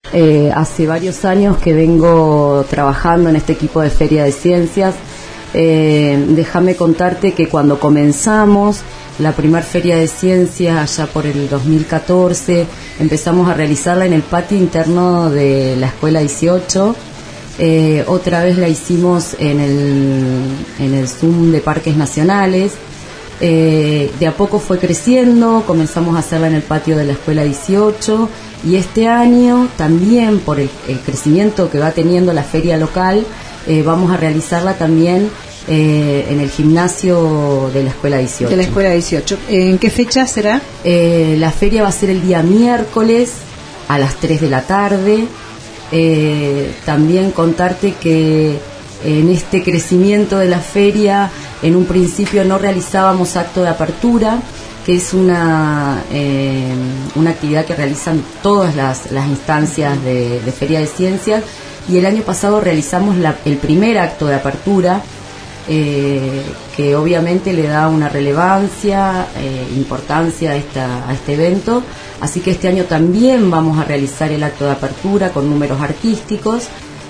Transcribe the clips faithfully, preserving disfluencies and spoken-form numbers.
Eh, hace varios años que vengo trabajando en este equipo de Feria de Ciencias. Eh, déjame contarte que cuando comenzamos la primer Feria de Ciencias, allá por el dos mil catorce, empezamos a realizarla en el patio interno de la Escuela dieciocho. Eh, otra vez la hicimos en el, en el Zoom de Parques Nacionales. Eh, de a poco fue creciendo, comenzamos a hacerla en el patio de la Escuela dieciocho, y este año también por el, el crecimiento que va teniendo la feria local, eh, vamos a realizarla también eh, en el gimnasio de la Escuela dieciocho. De la Escuela dieciocho. ¿En qué fecha será? Eh, la feria va a ser el día miércoles a las tres de la tarde. Eh, también contarte que en este crecimiento de la feria, en un principio no realizábamos acto de apertura, que es una eh, una actividad que realizan todas las, las instancias de, de Feria de Ciencias, y el año pasado realizamos la, el primer acto de apertura, eh, que obviamente le da una relevancia, eh, importancia a, esta, a este evento, así que este año también vamos a realizar el acto de apertura con números artísticos,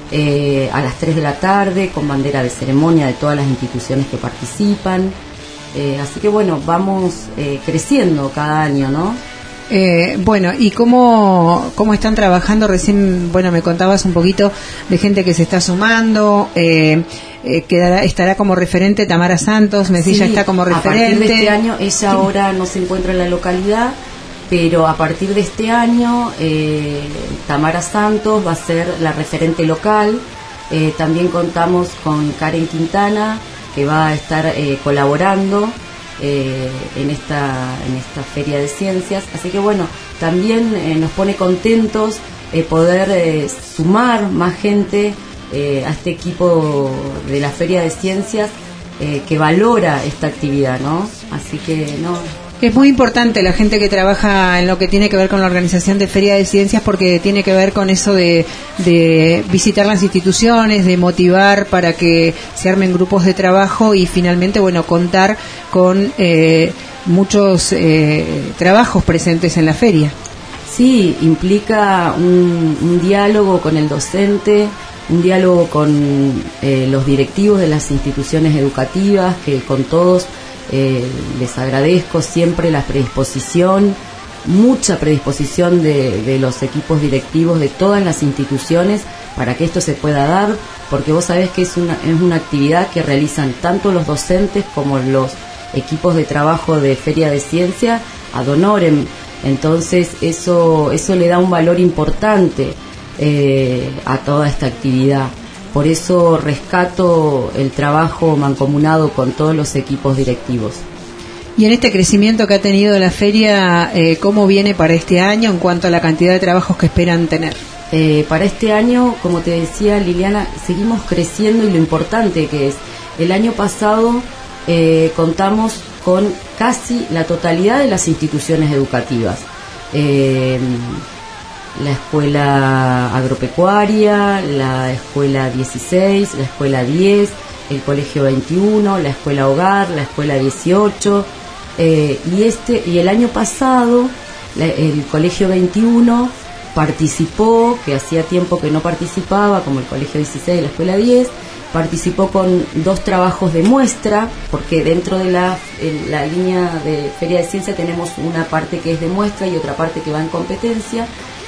Eh, a las tres de la tarde, con bandera de ceremonia de todas las instituciones que participan. Eh, así que bueno, vamos eh, creciendo cada año, ¿no? Eh, bueno, ¿y cómo, cómo están trabajando? Recién, bueno, me contabas un poquito de gente que se está sumando. Eh, eh, quedará, estará como referente Tamara Santos, me decís, sí, ya está como referente. A partir de este año, ella ahora no se encuentra en la localidad, pero a partir de este año eh, Tamara Santos va a ser la referente local. Eh, también contamos con Karen Quintana, que va a estar eh, colaborando eh, en esta en esta Feria de Ciencias. Así que bueno, también eh, nos pone contentos eh, poder eh, sumar más gente eh, a este equipo de la Feria de Ciencias eh, que valora esta actividad, ¿no? Así que no... Es muy importante la gente que trabaja en lo que tiene que ver con la organización de Feria de Ciencias, porque tiene que ver con eso de, de visitar las instituciones, de motivar para que se armen grupos de trabajo y finalmente, bueno, contar con eh, muchos eh, trabajos presentes en la feria. Sí, implica un, un diálogo con el docente, un diálogo con eh, los directivos de las instituciones educativas, que con todos Eh, les agradezco siempre la predisposición, mucha predisposición de, de los equipos directivos de todas las instituciones para que esto se pueda dar, porque vos sabés que es una, es una actividad que realizan tanto los docentes como los equipos de trabajo de Feria de Ciencia ad honorem. Entonces eso, eso le da un valor importante eh, a toda esta actividad. Por eso rescato el trabajo mancomunado con todos los equipos directivos. Y en este crecimiento que ha tenido la feria, eh, ¿cómo viene para este año en cuanto a la cantidad de trabajos que esperan tener? Eh, para este año, como te decía Liliana, seguimos creciendo, y lo importante que es, el año pasado eh, contamos con casi la totalidad de las instituciones educativas. Eh, la Escuela Agropecuaria, la Escuela dieciséis, la Escuela diez, el Colegio veintiuno, la Escuela Hogar, la Escuela dieciocho, eh, y este y el año pasado la, el Colegio veintiuno participó, que hacía tiempo que no participaba, como el Colegio dieciséis y la Escuela diez, participó con dos trabajos de muestra, porque dentro de la, en la línea de Feria de Ciencia tenemos una parte que es de muestra y otra parte que va en competencia.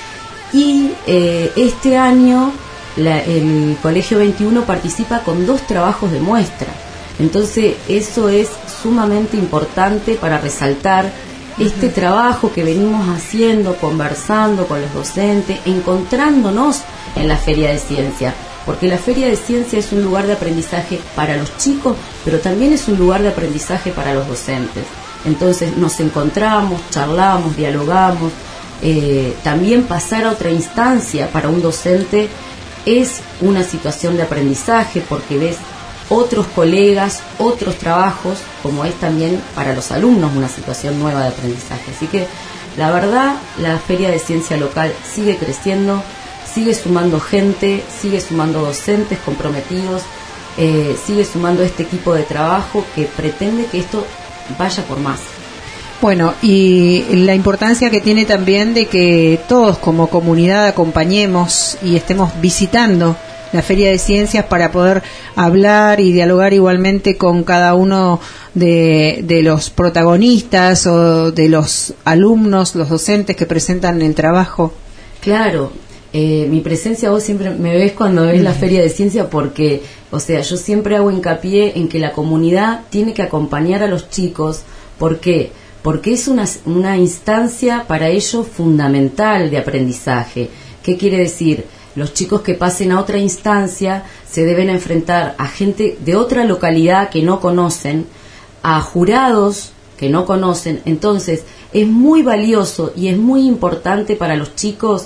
Y eh, este año la, el Colegio veintiuno participa con dos trabajos de muestra. Entonces eso es sumamente importante para resaltar este uh-huh. trabajo que venimos haciendo, conversando con los docentes, encontrándonos en la Feria de Ciencia, porque la Feria de Ciencia es un lugar de aprendizaje para los chicos, pero también es un lugar de aprendizaje para los docentes. Entonces nos encontramos, charlamos, dialogamos. Eh, también pasar a otra instancia para un docente es una situación de aprendizaje, porque ves otros colegas, otros trabajos, como es también para los alumnos una situación nueva de aprendizaje. Así que la verdad, la Feria de Ciencia local sigue creciendo, sigue sumando gente, sigue sumando docentes comprometidos, eh, sigue sumando este equipo de trabajo que pretende que esto vaya por más. Bueno, y la importancia que tiene también de que todos como comunidad acompañemos y estemos visitando la Feria de Ciencias para poder hablar y dialogar igualmente con cada uno de, de los protagonistas o de los alumnos, los docentes que presentan el trabajo. Claro, eh, mi presencia, vos siempre me ves cuando ves la Feria de Ciencia porque, o sea, yo siempre hago hincapié en que la comunidad tiene que acompañar a los chicos. ¿Por qué? Porque es una, una instancia para ellos fundamental de aprendizaje. ¿Qué quiere decir? Los chicos que pasen a otra instancia se deben enfrentar a gente de otra localidad que no conocen, a jurados que no conocen. Entonces, es muy valioso y es muy importante para los chicos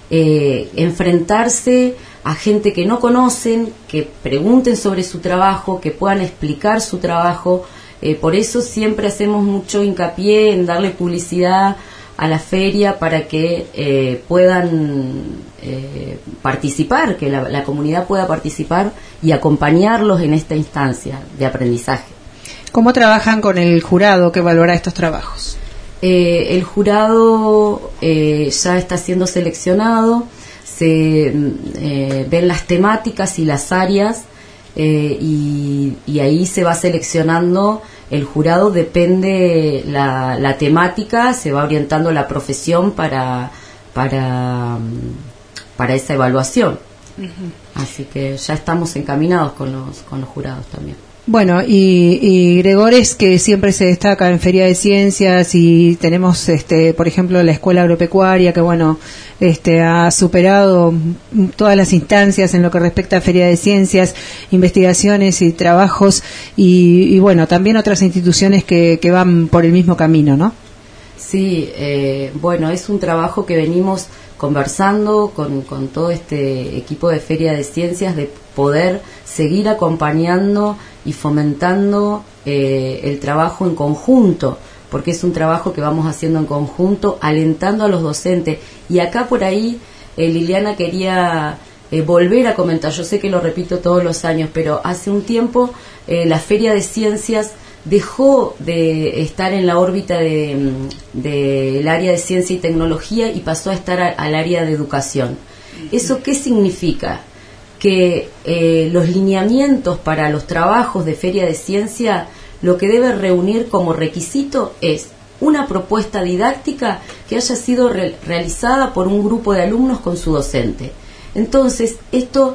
eh, enfrentarse a gente que no conocen, que pregunten sobre su trabajo, que puedan explicar su trabajo. Eh, por eso siempre hacemos mucho hincapié en darle publicidad a la feria para que eh, puedan eh, participar, que la, la comunidad pueda participar y acompañarlos en esta instancia de aprendizaje. ¿Cómo trabajan con el jurado que valora estos trabajos? Eh, el jurado eh, ya está siendo seleccionado, se eh, ven las temáticas y las áreas eh, y, y ahí se va seleccionando. El jurado, depende la, la temática, se va orientando la profesión para para, para esa evaluación. Uh-huh. Así que ya estamos encaminados con los con los jurados también. Bueno, y, y Gregores, que siempre se destaca en Feria de Ciencias, y tenemos, este, por ejemplo, la Escuela Agropecuaria, que bueno, este, ha superado todas las instancias en lo que respecta a Feria de Ciencias, investigaciones y trabajos, y, y bueno, también otras instituciones que, que van por el mismo camino, ¿no? Sí, eh, bueno, es un trabajo que venimos conversando con, con todo este equipo de Feria de Ciencias, de poder seguir acompañando y fomentando eh, el trabajo en conjunto, porque es un trabajo que vamos haciendo en conjunto, alentando a los docentes. Y acá por ahí, eh, Liliana, quería eh, volver a comentar, yo sé que lo repito todos los años, pero hace un tiempo eh, la Feria de Ciencias dejó de estar en la órbita del de, de área de ciencia y tecnología y pasó a estar a, al área de educación. ¿Eso qué significa? Que eh, los lineamientos para los trabajos de Feria de Ciencia lo que debe reunir como requisito es una propuesta didáctica que haya sido re- realizada por un grupo de alumnos con su docente. Entonces, esto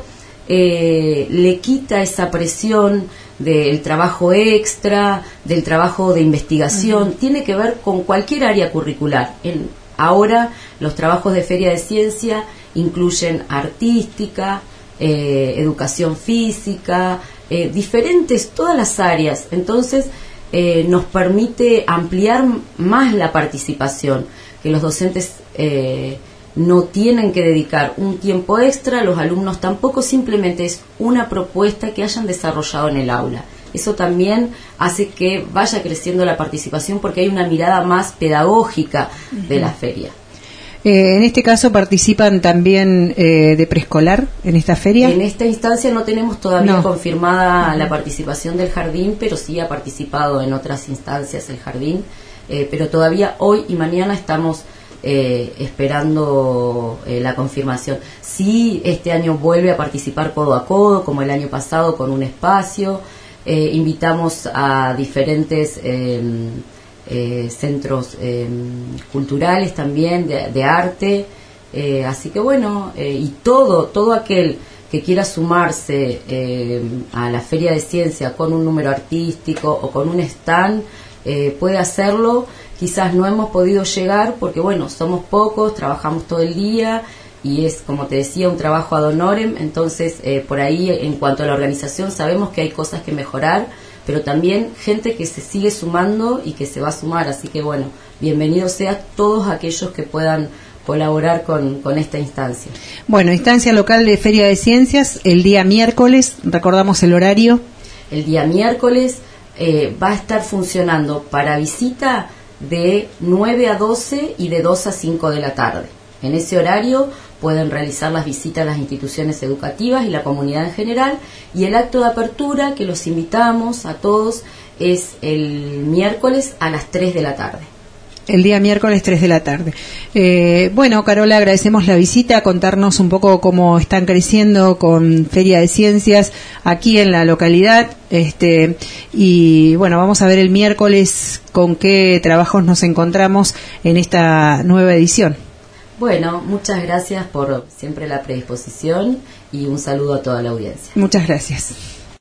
eh, le quita esa presión del trabajo extra, del trabajo de investigación. Uh-huh. Tiene que ver con cualquier área curricular. En, ahora, los trabajos de Feria de Ciencia incluyen artística, Eh, educación física, eh, diferentes, todas las áreas. Entonces eh, nos permite ampliar más la participación, que los docentes eh, no tienen que dedicar un tiempo extra, los alumnos tampoco, simplemente es una propuesta que hayan desarrollado en el aula. Eso también hace que vaya creciendo la participación porque hay una mirada más pedagógica uh-huh. de la feria. Eh, en este caso participan también eh, de preescolar en esta feria. En esta instancia no tenemos todavía no. confirmada uh-huh. la participación del jardín, pero sí ha participado en otras instancias el jardín. Eh, pero todavía hoy y mañana estamos eh, esperando eh, la confirmación. Sí, este año vuelve a participar codo a codo, como el año pasado, con un espacio. Eh, invitamos a diferentes Eh, Eh, centros eh, culturales también, de, de arte, eh, así que bueno, eh, y todo, todo aquel que quiera sumarse eh, a la Feria de Ciencia con un número artístico o con un stand, eh, puede hacerlo. Quizás no hemos podido llegar porque bueno, somos pocos, trabajamos todo el día y es, como te decía, un trabajo ad honorem. Entonces eh, por ahí, en cuanto a la organización, sabemos que hay cosas que mejorar, pero también gente que se sigue sumando y que se va a sumar. Así que bueno, bienvenidos sean todos aquellos que puedan colaborar con, con esta instancia. Bueno, instancia local de Feria de Ciencias, el día miércoles, recordamos el horario. El día miércoles eh, va a estar funcionando para visita de nueve a doce y de dos a cinco de la tarde. En ese horario pueden realizar las visitas a las instituciones educativas y la comunidad en general, y el acto de apertura, que los invitamos a todos, es el miércoles a las tres de la tarde. El día miércoles tres de la tarde. Eh, bueno, Carola, agradecemos la visita, contarnos un poco cómo están creciendo con Feria de Ciencias aquí en la localidad. Este, y bueno, vamos a ver el miércoles con qué trabajos nos encontramos en esta nueva edición. Bueno, muchas gracias por siempre la predisposición y un saludo a toda la audiencia. Muchas gracias.